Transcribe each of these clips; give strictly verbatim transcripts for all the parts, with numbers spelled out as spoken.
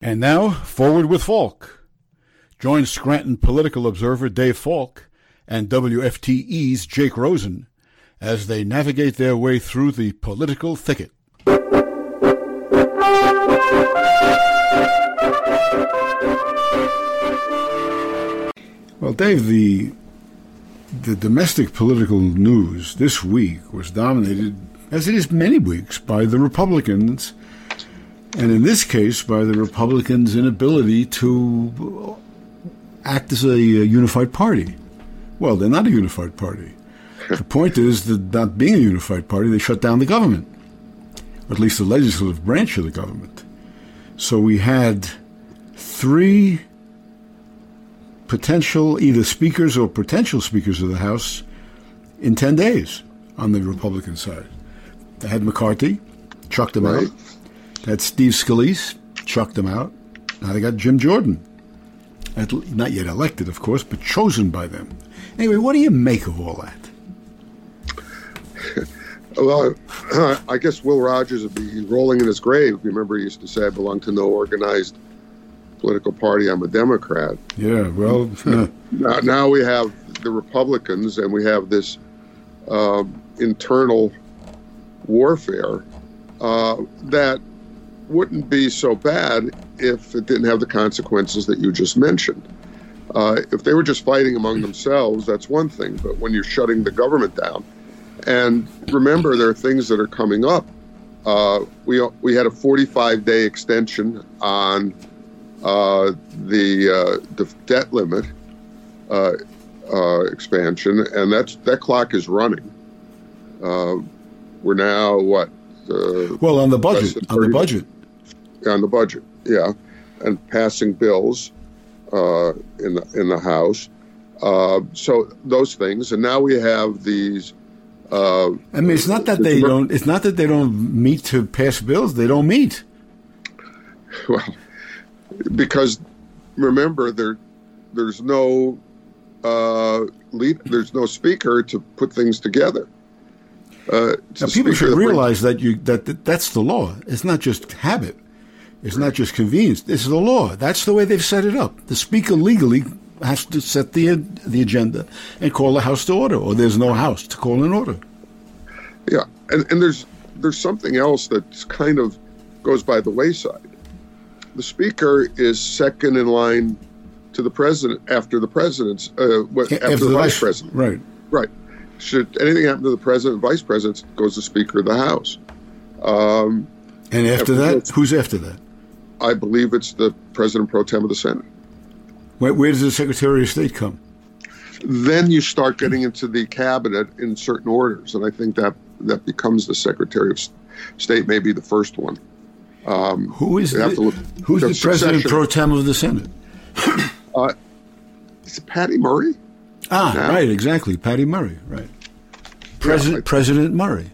And now, Forward with Falk. Join Scranton political observer Dave Falk and W F T E's Jake Rosen as they navigate their way through the political thicket. Well, Dave, the the domestic political news this week was dominated, as it is many weeks, by the Republicans, and in this case, by the Republicans' inability to act as a unified party. Well, they're not a unified party. The point is that not being a unified party, they shut down the government, or at least the legislative branch of the government. So we had three potential either speakers or potential speakers of the House in ten days on the Republican side. They had McCarthy, chucked him right. out. They had Steve Scalise, chucked him out. Now they got Jim Jordan. Not yet elected, of course, but chosen by them. Anyway, what do you make of all that? Well, uh, I guess Will Rogers would be rolling in his grave. Remember, he used to say, I belong to no organized political party. I'm a Democrat. Yeah, well. Uh. Now, now we have the Republicans, and we have this um, internal warfare uh, that wouldn't be so bad if it didn't have the consequences that you just mentioned. Uh, if they were just fighting among themselves, that's one thing. But when you're shutting the government down, and remember, there are things that are coming up. Uh, we we had a forty-five day extension on uh, the uh, the debt limit uh, uh, expansion, and that's that clock is running. Uh, we're now what? Uh, well, on the budget, on the budget, on the budget, yeah, and passing bills uh, in the in the House. Uh, so those things, and now we have these. Uh, I mean, it's not that they don't. It's not that they don't meet to pass bills. They don't meet. Well, because remember, there, there's no uh, lead. There's no speaker to put things together. Uh, now, people should realize that you that, that that's the law. It's not just habit. It's not just convenience. This is the law. That's the way they've set it up. The speaker legally has to set the the agenda and call the House to order, or there's no House to call an order. Yeah, and, and there's there's something else that kind of goes by the wayside. The Speaker is second in line to the President after the President's, uh, after, after the, the Vice, Vice President. Right. Right. Should anything happen to the President and Vice President, goes the Speaker of the House. Um, and after that, who's after that? I believe it's the President Pro Tem of the Senate. Where, where does the Secretary of State come? Then you start getting into the cabinet in certain orders, and I think that that becomes the Secretary of State, maybe the first one. Um, Who is the, look, who's the President Pro Tem of the Senate? uh, is it Patty Murray? Ah, now? Right, exactly, Patty Murray, right. President yeah, President Murray.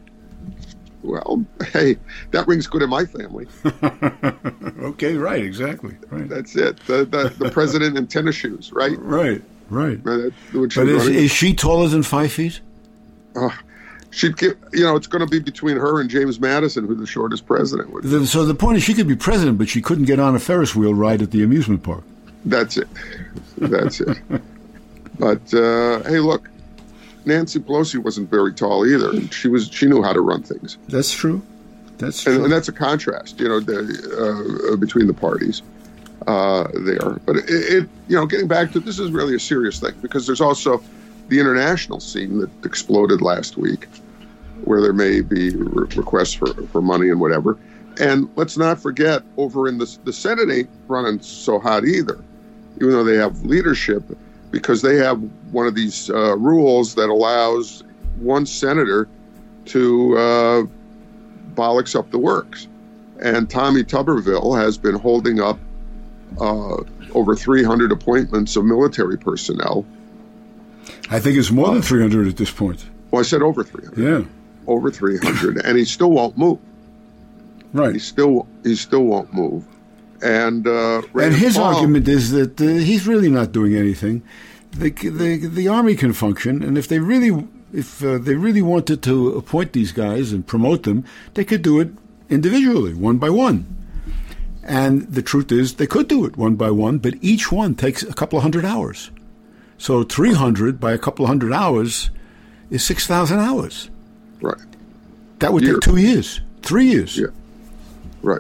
Well, hey, that rings good in my family. Okay, right, exactly. Right. That's it. The the, the president in tennis shoes, right? Right, right. right but is, is she taller than five feet? Uh, she'd get, you know, it's going to be between her and James Madison, who the shortest president would be. The, so the point is she could be president, but she couldn't get on a Ferris wheel ride at the amusement park. That's it. That's it. But, uh, hey, look. Nancy Pelosi wasn't very tall either. And she was. She knew how to run things. That's true. That's true. And, and that's a contrast, you know, the, uh, between the parties uh, there. But it, it, you know, getting back to this is really a serious thing because there's also the international scene that exploded last week, where there may be re- requests for, for money and whatever. And let's not forget, over in the the Senate ain't running so hot either, even though they have leadership. Because they have one of these uh, rules that allows one senator to uh, bollocks up the works. And Tommy Tuberville has been holding up uh, over three hundred appointments of military personnel. I think it's more uh, than three hundred at this point. Well, I said over three hundred. Yeah. Over three hundred. And he still won't move. Right. He still, he still won't move. And uh, and his Paul, argument is that uh, he's really not doing anything. The, the the army can function, and if they really if uh, they really wanted to appoint these guys and promote them, they could do it individually, one by one. And the truth is, they could do it one by one, but each one takes a couple of hundred hours. So three hundred by a couple of hundred hours is six thousand hours. Right. That would Year. take two years, three years. Yeah. Right.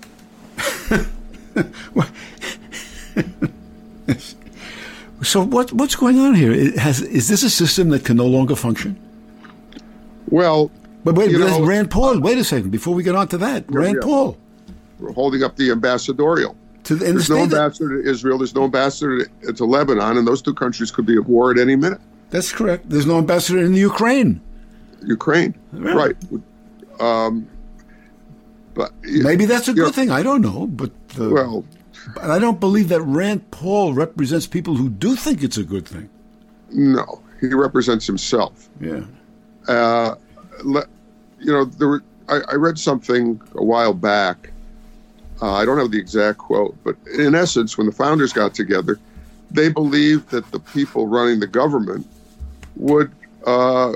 So what what's going on here? It has, is this a system that can no longer function? Well, But wait, you there's know, Rand Paul. Wait a second. Before we get on to that, Rand yeah. Paul. we're holding up the ambassadorial. To the, in There's the no state that- ambassador to Israel. There's no ambassador to, to Lebanon, and those two countries could be at war at any minute. That's correct. There's no ambassador in the Ukraine. Ukraine, Really? right? Um, but Maybe that's a you good know, thing. I don't know. But, uh, Well, but I don't believe that Rand Paul represents people who do think it's a good thing. no, he represents himself. Yeah. Uh, le, you know, there were, I, I read something a while back. Uh, I don't have the exact quote, but in essence, when the founders got together, they believed that the people running the government would uh,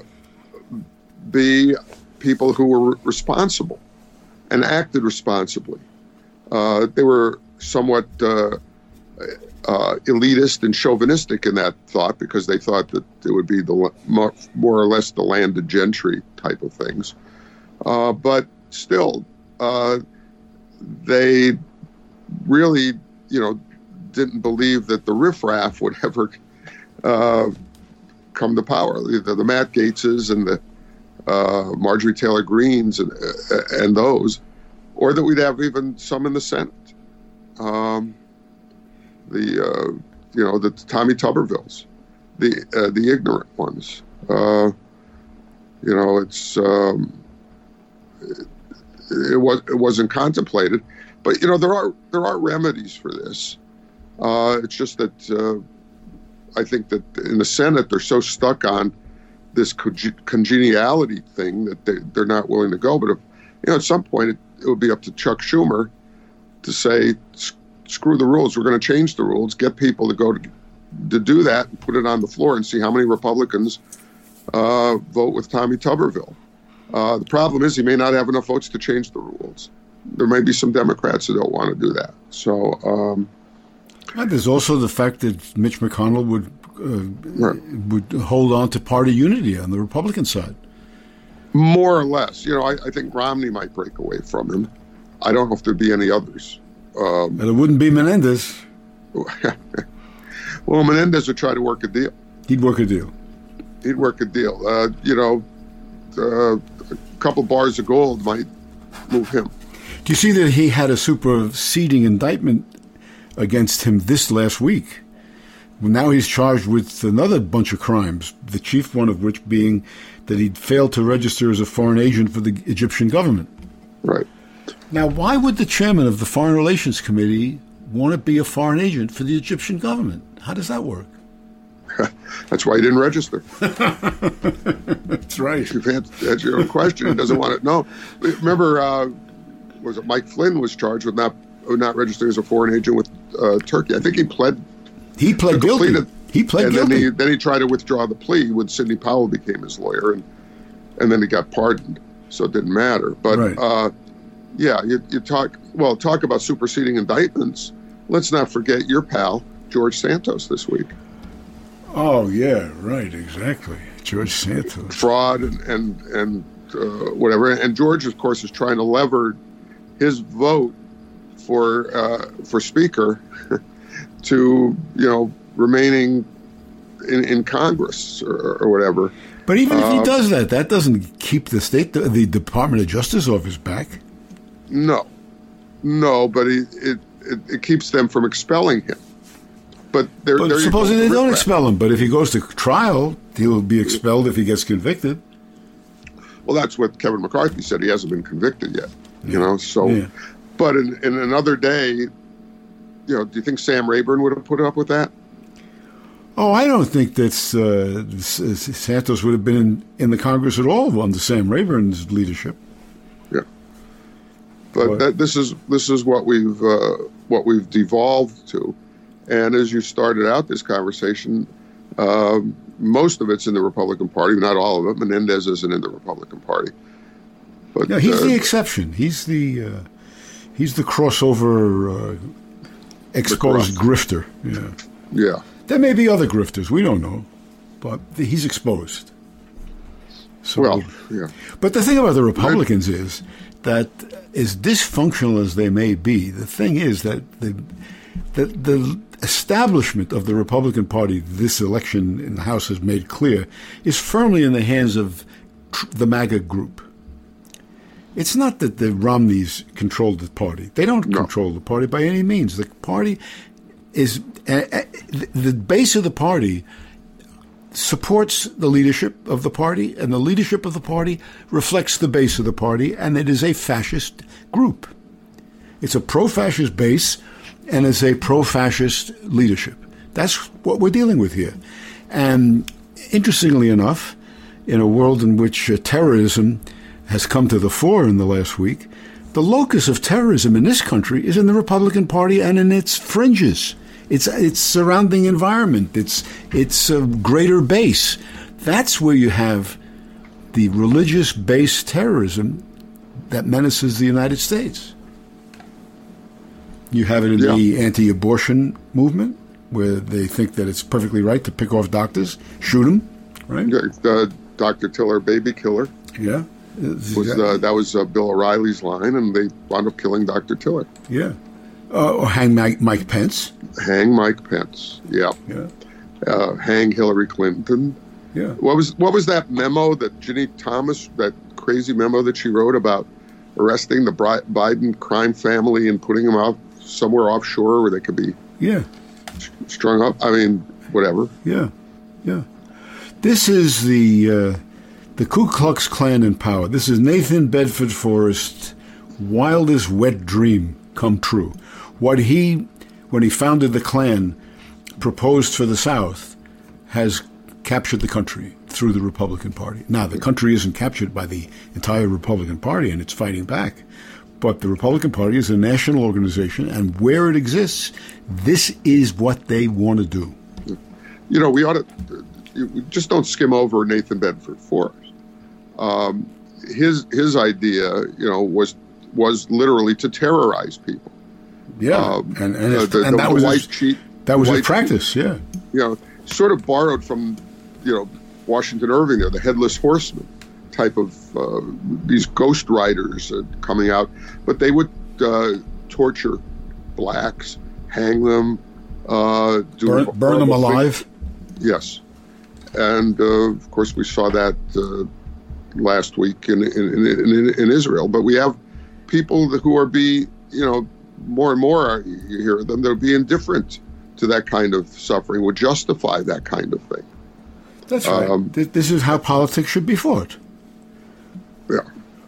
be people who were responsible and acted responsibly. Uh, they were somewhat uh, uh, elitist and chauvinistic in that thought because they thought that it would be the more, more or less the landed gentry type of things. Uh, but still, uh, they really, you know, didn't believe that the riffraff would ever uh, come to power. Either the Matt Gaetzes and the uh, Marjorie Taylor Greens and uh, and those, or that we'd have even some in the Senate. Um, the uh, you know the Tommy Tubervilles, the uh, the ignorant ones. Uh, you know, it's um, it, it was it wasn't contemplated, but you know there are there are remedies for this. Uh, it's just that uh, I think that in the Senate they're so stuck on this congeniality thing that they, they're not willing to go. But if, you know, at some point it, it would be up to Chuck Schumer to say, screw the rules. We're going to change the rules. Get people to go to, to do that and put it on the floor and see how many Republicans uh, vote with Tommy Tuberville. Uh, the problem is he may not have enough votes to change the rules. There may be some Democrats that don't want to do that. So um, And there's also the fact that Mitch McConnell would uh, right. would hold on to party unity on the Republican side. More or less. You know, I, I think Romney might break away from him. I don't know if there'd be any others. Um, And it wouldn't be Menendez. well, Menendez would try to work a deal. He'd work a deal. He'd work a deal. Uh, you know, uh, a couple bars of gold might move him. Do you see that he had a superseding indictment against him this last week? Well, now he's charged with another bunch of crimes, the chief one of which being that he'd failed to register as a foreign agent for the Egyptian government. Right. Now, why would the chairman of the Foreign Relations Committee want to be a foreign agent for the Egyptian government? How does that work? That's why he didn't register. That's right. If you've answered your own question, he doesn't want to know. Remember, uh, was it Mike Flynn was charged with not not registering as a foreign agent with uh, Turkey? I think he pled. He pled guilty. Completed, he pled and guilty. Then he, then he tried to withdraw the plea when Sidney Powell became his lawyer, and and then he got pardoned, so it didn't matter. But Right. uh, yeah, you, you talk well talk about superseding indictments. Let's not forget your pal George Santos this week. Oh, yeah, right, exactly. George Santos. Fraud and and, and uh, whatever. And George, of course, is trying to lever his vote for uh, for Speaker to, you know, remaining in, in Congress or, or whatever. But even if he Uh, does that, that doesn't keep the state, the, the Department of Justice off his back. No, no, but it it, it, it keeps them from expelling him. But they're, But they're supposing they don't riffraff. expel him, but if he goes to trial, he'll be expelled if he gets convicted. Well, that's what Kevin McCarthy said. He hasn't been convicted yet. You know, so. Yeah. But in, in another day, you know, do you think Sam Rayburn would have put up with that? Oh, I don't think that's uh, Santos would have been in, in the Congress at all under Sam Rayburn's leadership. Yeah. But What? that, this is this is what we've uh, what we've devolved to, and as you started out this conversation, um, most of it's in the Republican Party, not all of it. Menendez isn't in the Republican Party. But Yeah, he's uh, the exception. He's the uh, He's the crossover, uh, exposed grifter. Yeah. Yeah. There may be other grifters. We don't know. But he's exposed. So, well, yeah. But the thing about the Republicans is that, as dysfunctional as they may be, the thing is that the, the, the establishment of the Republican Party, this election in the House has made clear, is firmly in the hands of tr- the MAGA group. It's not that the Romneys control the party. They don't no. control the party by any means. The party is uh, uh, the base of the party supports the leadership of the party, and the leadership of the party reflects the base of the party, and it is a fascist group. It's a pro-fascist base, and it's a pro-fascist leadership. That's what we're dealing with here. And interestingly enough, in a world in which uh, terrorism has come to the fore in the last week, the locus of terrorism in this country is in the Republican Party and in its fringes. It's its surrounding environment. It's its a greater base. That's where you have the religious-based terrorism that menaces the United States. You have it in yeah. the anti-abortion movement, where they think that it's perfectly right to pick off doctors, shoot them, right? Yeah, uh, Doctor Tiller, baby killer. Yeah. Was, uh, that was uh, Bill O'Reilly's line, and they wound up killing Doctor Tiller. Yeah. Uh, or hang Mike, Mike Pence. Hang Mike Pence. Yeah. Yeah. Uh, hang Hillary Clinton. Yeah. What was what was that memo that Ginny Thomas, that crazy memo that she wrote about arresting the Biden crime family and putting them out somewhere offshore where they could be yeah strung up? I mean, whatever. Yeah. Yeah. This is the uh, the Ku Klux Klan in power. This is Nathan Bedford Forrest's wildest wet dream come true. What he, when he founded the Klan, proposed for the South has captured the country through the Republican Party. Now, the country isn't captured by the entire Republican Party, and it's fighting back. But the Republican Party is a national organization, and where it exists, this is what they want to do. You know, we ought to you just don't skim over Nathan Bedford Forrest. Um, his his idea, you know, was was literally to terrorize people. Yeah, um, and and, uh, if, the, and the, that the was white his, cheat. That was his white practice. Cheat, yeah, you know, sort of borrowed from, you know, Washington Irving there, the Headless Horseman type of uh, these ghost riders uh, coming out, but they would uh, torture blacks, hang them, uh, do burn, burn them alive. Things. Yes, and uh, of course we saw that uh, last week in in, in in Israel. But we have people who are be you know more and more you hear them they'll be indifferent to that kind of suffering, would justify that kind of thing. That's right. Um, this is how politics should be fought. Yeah.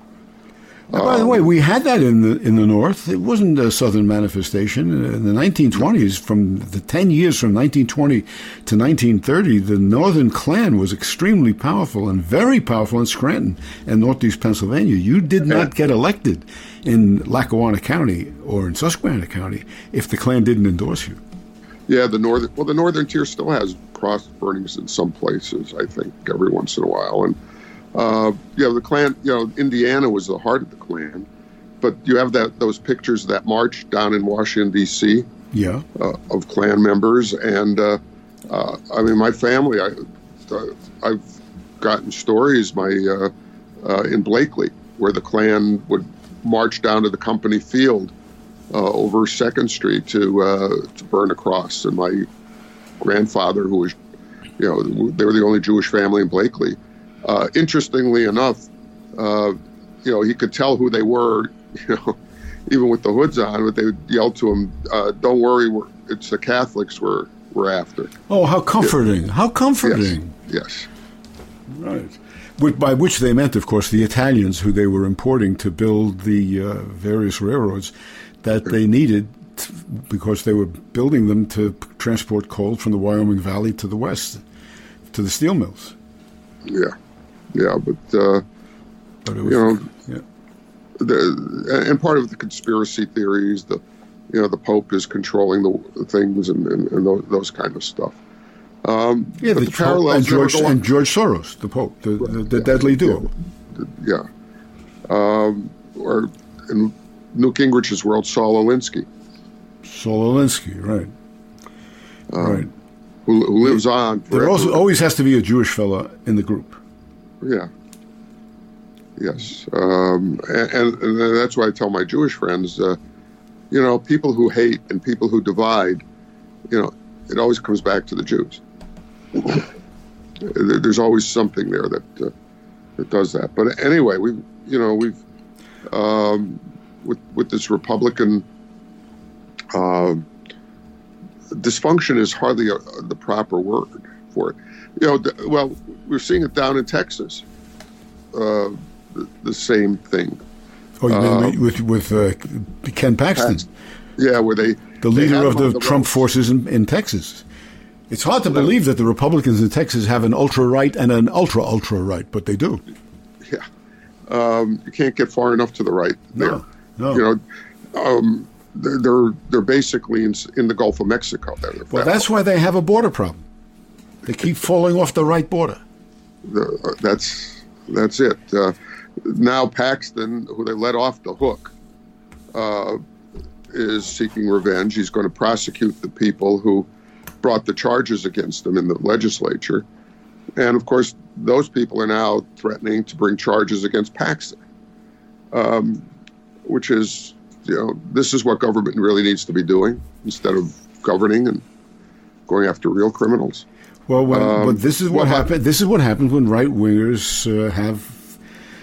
Now, by um, the way, we had that in the in the North. It wasn't a Southern manifestation. In the nineteen twenties, from the ten years from nineteen twenty to nineteen thirty, the Northern Klan was extremely powerful and very powerful in Scranton and Northeast Pennsylvania. You did not get elected in Lackawanna County or in Susquehanna County if the Klan didn't endorse you. Yeah, the northern well, the Northern Tier still has cross burnings in some places, I think, every once in a while. And uh, you know, the Klan, you know, Indiana was the heart of the Klan, but you have that those pictures of that march down in Washington D C Yeah, uh, of Klan members, and uh, uh, I mean, my family, I, uh, I've gotten stories, my uh, uh, in Blakely, where the Klan would march down to the company field uh, over Second Street to uh, to burn a cross, and my grandfather, who was, you know, they were the only Jewish family in Blakely. Uh, interestingly enough, uh, you know, he could tell who they were, you know, even with the hoods on, but they would yell to him, uh, "Don't worry, we're, it's the Catholics we're we're after." Oh, how comforting! Yeah. How comforting! Yes. yes. Right. With, by which they meant, of course, the Italians who they were importing to build the uh, various railroads that they needed t- because they were building them to transport coal from the Wyoming Valley to the west, to the steel mills. Yeah. Yeah, but, uh, but it was, you know, yeah. the, and part of the conspiracy theories, the, you know, the Pope is controlling the things and, and, and those, those kind of stuff. Um, yeah, the, the parallels and George, and George Soros, the Pope, the, the, the yeah, deadly duo. Yeah. yeah. Um, or, and Newt Gingrich's world, Saul Alinsky. Saul Alinsky, right. Um, right. Who, who lives on forever. There also always has to be a Jewish fella in the group. Yeah. Yes. Um, and, and that's why I tell my Jewish friends, uh, you know, people who hate and people who divide, you know, it always comes back to the Jews. There's always something there that uh, that does that. But anyway, we, you know, we've um, with with this Republican uh, dysfunction is hardly a, the proper word for it. You know, th- well, we're seeing it down in Texas. Uh, the, the same thing. Oh, you uh, mean with with uh, Ken Paxton? Paxton. Yeah, where they the leader they of the, the Trump roads. forces in, in Texas. It's hard to believe that the Republicans in Texas have an ultra-right and an ultra-ultra-right, but they do. Yeah. Um, you can't get far enough to the right there. No, no. You know, um, they're, they're they're basically in, in the Gulf of Mexico. They're, they're Well, that's why they have a border problem. They keep falling off the right border. the, uh, that's that's it. Uh, now Paxton, who they let off the hook, uh, is seeking revenge. He's going to prosecute the people who brought the charges against him in the legislature. And, of course, those people are now threatening to bring charges against Paxton, um, which is, you know, this is what government really needs to be doing instead of governing and going after real criminals. Well, when, Um, but this is what well, happened. This is what happens when right wingers uh, have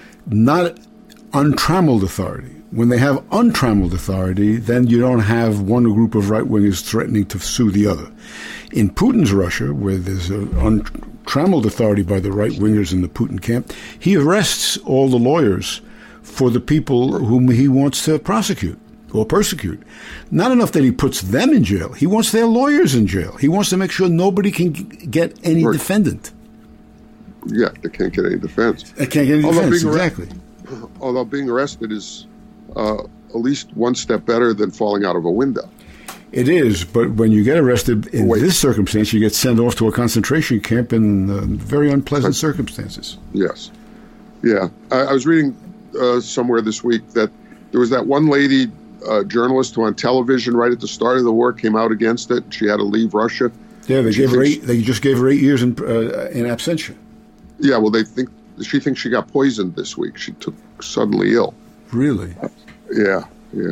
not untrammeled authority. When they have untrammeled authority, then you don't have one group of right wingers threatening to sue the other. In Putin's Russia, where there's an untrammeled authority by the right wingers in the Putin camp, he arrests all the lawyers for the people whom he wants to prosecute or persecute. Not enough that he puts them in jail. He wants their lawyers in jail. He wants to make sure nobody can g- get any Right. defendant. Yeah, they can't get any defense. They can't get any Although defense, being arre- exactly. Although being arrested is uh, at least one step better than falling out of a window. It is, but when you get arrested in Wait. this circumstance, you get sent off to a concentration camp in uh, very unpleasant circumstances. Yes. Yeah. I, I was reading uh, somewhere this week that there was that one lady uh, journalist who on television right at the start of the war came out against it. She had to leave Russia. Yeah, they She gave her thinks- eight. They just gave her eight years in uh, in absentia. Yeah, well, they think she thinks she got poisoned this week. She took suddenly ill. Really? Yeah, yeah.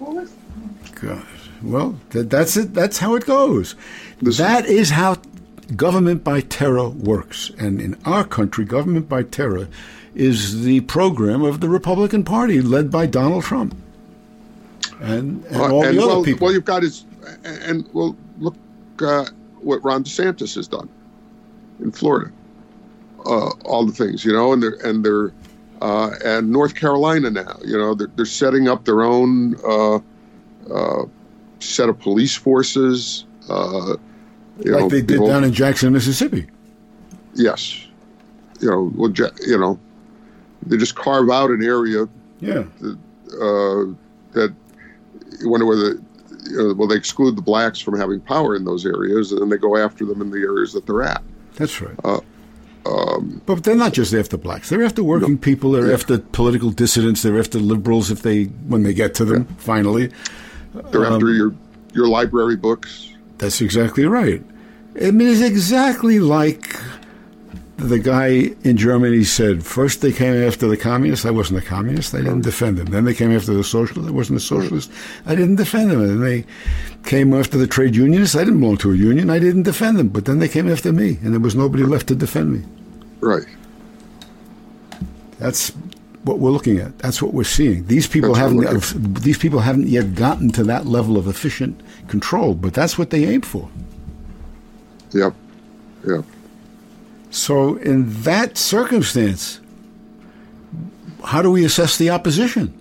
God. Well, th- that's it. That's how it goes. This- that is how government by terror works. And in our country, government by terror is the program of the Republican Party, led by Donald Trump and, and Uh, all and the other well, people. well, you've got his, and well, look uh, what Ron DeSantis has done in Florida. Uh, all the things, you know, and they're and they're uh, and North Carolina now, you know, they're, they're setting up their own uh, uh, set of police forces. Uh, you like know, they did people- down in Jackson, Mississippi. Yes, you know, well, ja- you know, they just carve out an area Yeah. uh, that you wonder whether, you know, well, they exclude the blacks from having power in those areas, and then they go after them in the areas that they're at. That's right. Uh, um, But they're not just after blacks. They're after working No. people. They're Yeah. after political dissidents. They're after liberals if they when they get to them, finally. they're Um, after your your library books. That's exactly right. I mean, it's exactly like the guy in Germany said, first they came after the communists. I wasn't a communist. I didn't defend them. Then they came after the socialists. I wasn't a socialist. I didn't defend them. And then they came after the trade unionists. I didn't belong to a union. I didn't defend them. But then they came after me, and there was nobody left to defend me. Right. That's what we're looking at. That's what we're seeing. These people That's what haven't. we're These people haven't yet gotten to that level of efficient control. But that's what they aim for. Yep. Yep. So, in that circumstance, how do we assess the opposition?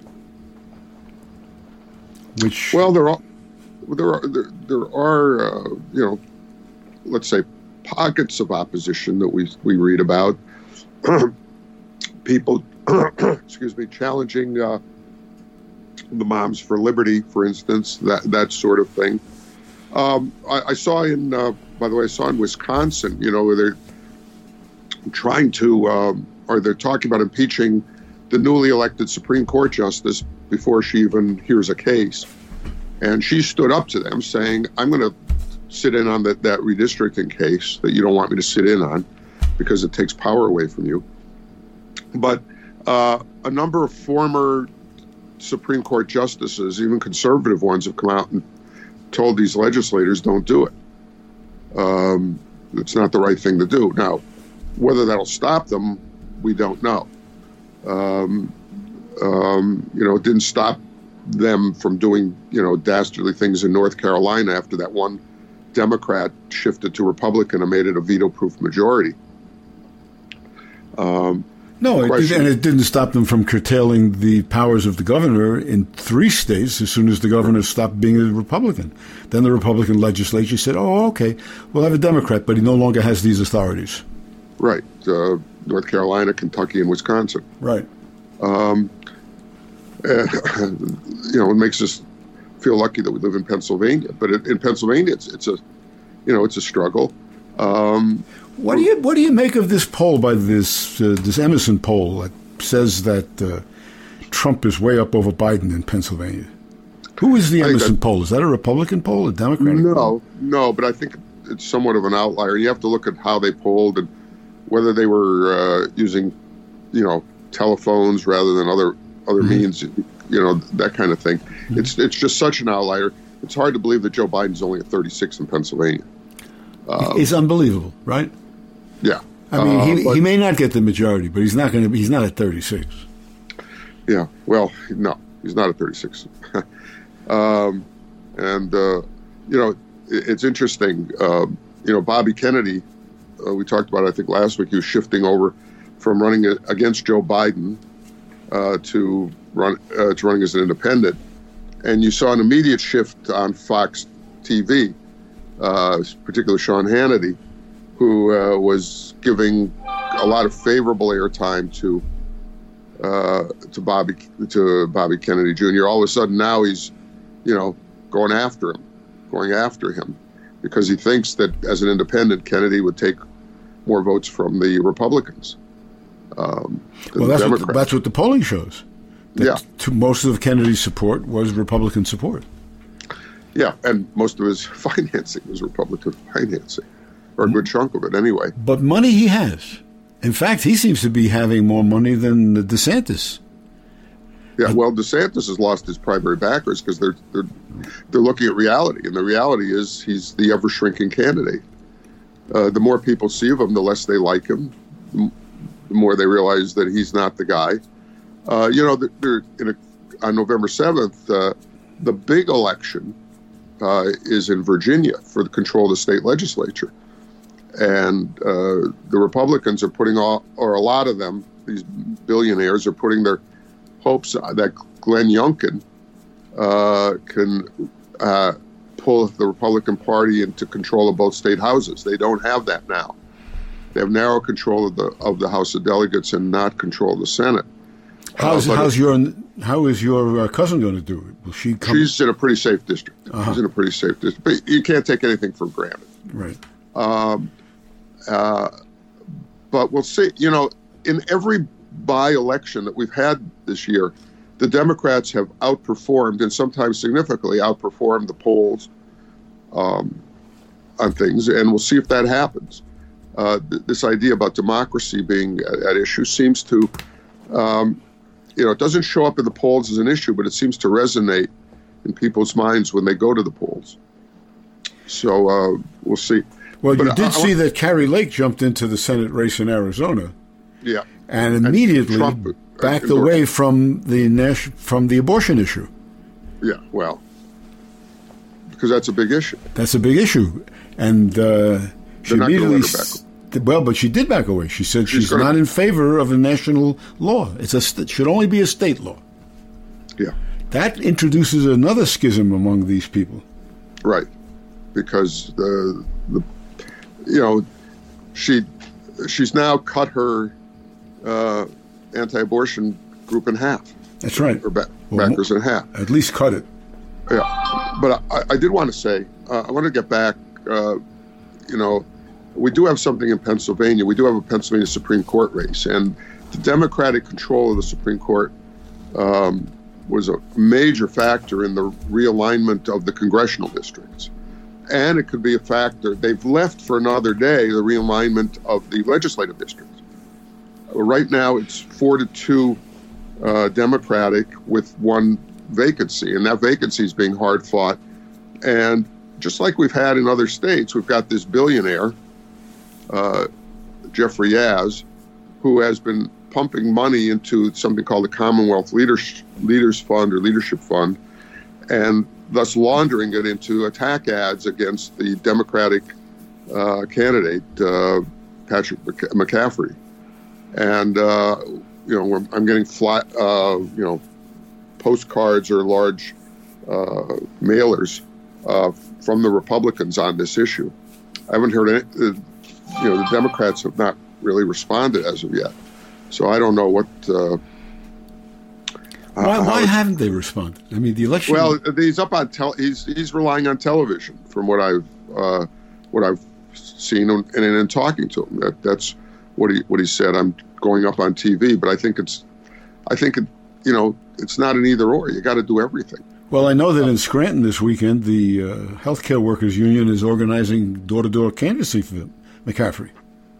Which Well, there are there are there, there are uh, you know, let's say pockets of opposition that we we read about. People, excuse me, challenging uh, the Moms for Liberty, for instance, that that sort of thing. Um, I, I saw in, uh, by the way, I saw in Wisconsin, you know, where they're trying to, um, or they're talking about impeaching the newly elected Supreme Court justice before she even hears a case. And she stood up to them saying, I'm going to sit in on that, that redistricting case that you don't want me to sit in on because it takes power away from you. But uh, a number of former Supreme Court justices, even conservative ones, have come out and told these legislators, don't do it. Um, it's not the right thing to do. Now, whether that'll stop them, we don't know. Um, um, you know, it didn't stop them from doing, you know, dastardly things in North Carolina after that one Democrat shifted to Republican and made it a veto-proof majority. Um, no, it did, and it didn't stop them from curtailing the powers of the governor in three states as soon as the governor stopped being a Republican. Then the Republican legislature said, oh, okay, we'll have a Democrat, but he no longer has these authorities. Right. Uh, North Carolina, Kentucky, and Wisconsin. Right. Um, uh, you know, it makes us feel lucky that we live in Pennsylvania. But it, in Pennsylvania, it's, it's a, you know, it's a struggle. Um, what do you what do you make of this poll by this uh, this Emerson poll that says that uh, Trump is way up over Biden in Pennsylvania? Who is the Emerson that, poll? Is that a Republican poll, a Democratic no, poll? No, no, but I think it's somewhat of an outlier. You have to look at how they polled and whether they were uh, using, you know, telephones rather than other other mm-hmm. means, you know, that kind of thing. Mm-hmm. It's it's just such an outlier. It's hard to believe that Joe Biden's only at thirty-six in Pennsylvania. Um, it's unbelievable, right? Yeah. I mean, uh, he but, he may not get the majority, but he's not going to. He's not at thirty-six. Yeah. Well, no, he's not at thirty-six. um, and uh, you know, it, it's interesting. Uh, you know, Bobby Kennedy. Uh, we talked about, I think, last week. He was shifting over from running against Joe Biden uh, to run uh, to running as an independent, and you saw an immediate shift on Fox T V, uh, particularly Sean Hannity, who uh, was giving a lot of favorable airtime to uh, to Bobby to Bobby Kennedy Junior All of a sudden, now he's, you know, going after him, going after him, because he thinks that as an independent, Kennedy would take more votes from the Republicans. Um, well, that's what, the, that's what the polling shows. That yeah. To most of Kennedy's support was Republican support. Yeah, and most of his financing was Republican financing, or a good chunk of it anyway. But money he has. In fact, he seems to be having more money than DeSantis. Yeah, well, DeSantis has lost his primary backers because they're, they're they're looking at reality, and the reality is he's the ever-shrinking candidate. Uh, the more people see of him, the less they like him. The more they realize that he's not the guy. Uh, you know, they're in a, on November seventh, uh, the big election uh, is in Virginia for the control of the state legislature. And uh, the Republicans are putting all, or a lot of them, these billionaires are putting their hopes that Glenn Youngkin uh, can uh, pull the Republican Party into control of both state houses. They don't have that now. They have narrow control of the of the House of Delegates and not control of the Senate. How's, uh, how's your how is your uh, cousin going to do it? Will she come? She's in a pretty safe district. Uh-huh. She's in a pretty safe district. But you can't take anything for granted. Right. Um, uh, but we'll see. You know, in every by-election that we've had this year, the Democrats have outperformed, and sometimes significantly outperformed, the polls um, on things, and we'll see if that happens. Uh, th- this idea about democracy being at, at issue seems to, um, you know, it doesn't show up in the polls as an issue, but it seems to resonate in people's minds when they go to the polls. So uh, we'll see. Well, but you did I, I see that Carrie Lake jumped into the Senate race in Arizona. Yeah. And immediately and Trump, backed uh, away from the nas- from the abortion issue. Yeah, well, because that's a big issue. That's a big issue. And uh, she They're not immediately... gonna let her back. Well, but she did back away. She said she's, she's gonna, not in favor of a national law. It's a st- should only be a state law. Yeah. That introduces another schism among these people. Right. Because the, the you know, she she's now cut her uh, anti-abortion group in half. That's right. Her ba- well, backers in half. At least cut it. Yeah. But I, I did want to say, uh, I want to get back, uh, you know, we do have something in Pennsylvania. We do have a Pennsylvania Supreme Court race. And the Democratic control of the Supreme Court um, was a major factor in the realignment of the congressional districts. And it could be a factor. They've left for another day the realignment of the legislative districts. Right now, it's four to two uh, Democratic with one vacancy, and that vacancy is being hard fought. And just like we've had in other states, we've got this billionaire, uh, Jeffrey Yaz, who has been pumping money into something called the Commonwealth Leaders, Leaders Fund or Leadership Fund, and thus laundering it into attack ads against the Democratic uh, candidate, uh, Patrick McCaffrey. And, uh, you know, I'm getting flat, uh, you know, postcards or large uh, mailers uh, from the Republicans on this issue. I haven't heard any, uh, you know, the Democrats have not really responded as of yet. So I don't know what... Uh, Why, why haven't they responded? I mean, the election. Well, he's up on tel. He's he's relying on television, from what I've uh, what I've seen, and in talking to him, that that's what he what he said. I'm going up on T V, but I think it's, I think it, you know, it's not an either or. You got to do everything. Well, I know that in Scranton this weekend, the uh, Healthcare Workers Union is organizing door-to-door candidacy for McCaffrey.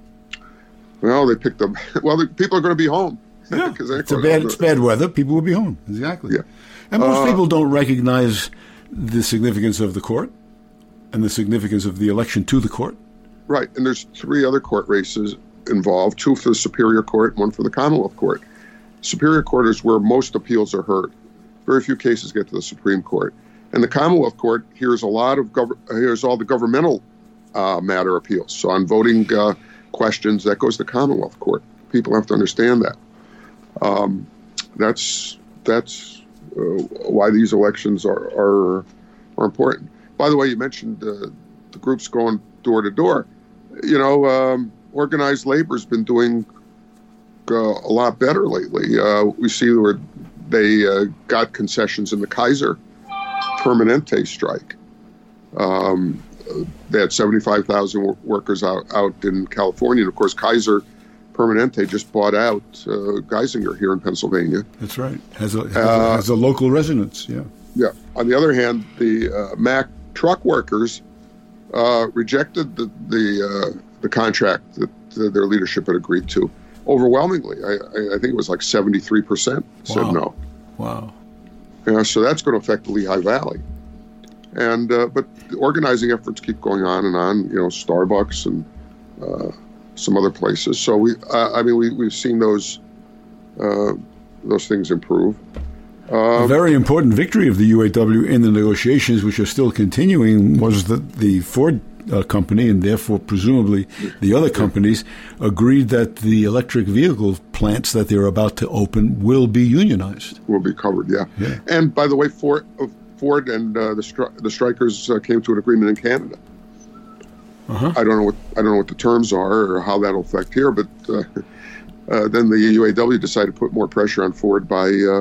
Well, they picked up. Well, the people are going to be home. Yeah, it's, a bad, it's bad weather. People will be home. Exactly. Yeah. And most uh, people don't recognize the significance of the court and the significance of the election to the court. Right. And there's three other court races involved, two for the Superior Court, one for the Commonwealth Court. Superior Court is where most appeals are heard. Very few cases get to the Supreme Court. And the Commonwealth Court hears a lot of gov- hears all the governmental uh, matter appeals. So on voting uh, questions, that goes to the Commonwealth Court. People have to understand that. Um, that's that's uh, why these elections are, are are important. By the way, you mentioned uh, the groups going door to door. You know, um, organized labor's been doing uh, a lot better lately. Uh, we see where they uh, got concessions in the Kaiser Permanente strike. Um, they had seventy-five thousand workers out, out in California. And of course, Kaiser Permanente just bought out uh, Geisinger here in Pennsylvania. That's right. Has a, has, uh, a, has a local residence, yeah. Yeah. On the other hand, the uh, Mack truck workers uh, rejected the the, uh, the contract that uh, their leadership had agreed to overwhelmingly. I, I, I think it was like seventy-three percent said wow. no. Wow. Yeah, so that's going to affect the Lehigh Valley. And uh, but the organizing efforts keep going on and on. You know, Starbucks and uh, some other places. So we, uh, I mean, we we've seen those uh, those things improve. Um, a very important victory of the U A W in the negotiations, which are still continuing, was that the Ford uh, company, and therefore presumably the other companies, agreed that the electric vehicle plants that they're about to open will be unionized. Will be covered, yeah. yeah. And by the way, Ford, uh, Ford and uh, the stri- the strikers uh, came to an agreement in Canada. Uh-huh. I don't know what I don't know what the terms are or how that'll affect here, but uh, uh, then the U A W decided to put more pressure on Ford by uh,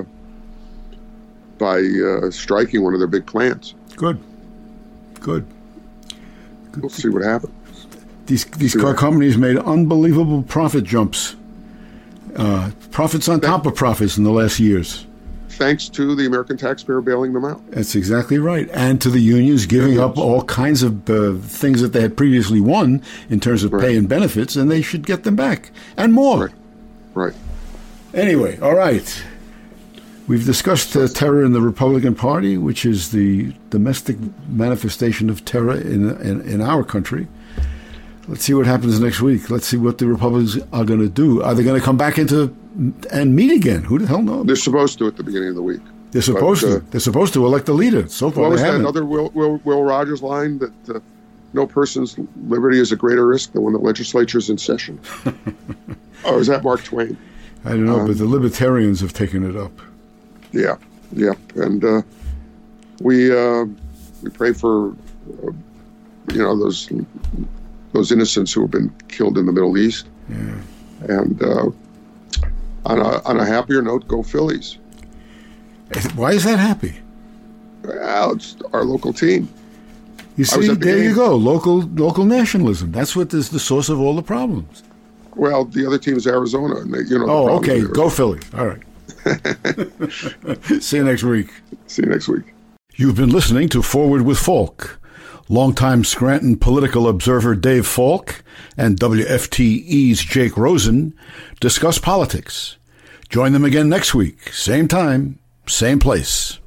by uh, striking one of their big plants. Good, good. good. We'll see what happens. These these car companies made unbelievable profit jumps, uh, profits on top of profits in the last years. Thanks to the American taxpayer bailing them out. That's exactly right. And to the unions giving yes. up all kinds of uh, things that they had previously won in terms of right. pay and benefits, and they should get them back. And more. Right. Right. Anyway, all right. We've discussed uh, terror in the Republican Party, which is the domestic manifestation of terror in, in, in our country. Let's see what happens next week. Let's see what the Republicans are going to do. Are they going to come back into and meet again? Who the hell knows? They're supposed to at the beginning of the week. They're supposed but, uh, to. They're supposed to elect a leader. So far, what was they that haven't. other Will, Will, Will Rogers line that uh, no person's liberty is a greater risk than when the legislature's in session? Or is that Mark Twain? I don't know, um, but the libertarians have taken it up. Yeah, yeah, and uh, we uh, we pray for uh, you know those those innocents who have been killed in the Middle East. Yeah. And uh, on a on a happier note, go Phillies! Why is that happy? Well, it's our local team. You see, the there game. you go, local local nationalism. That's what is the source of all the problems. Well, the other team's Arizona. And they, you know. Oh, okay. Go Philly. All right. See you next week. See you next week. You've been listening to Forward with Falk. Longtime Scranton political observer Dave Falk and W F T E's Jake Rosen discuss politics. Join them again next week, same time, same place.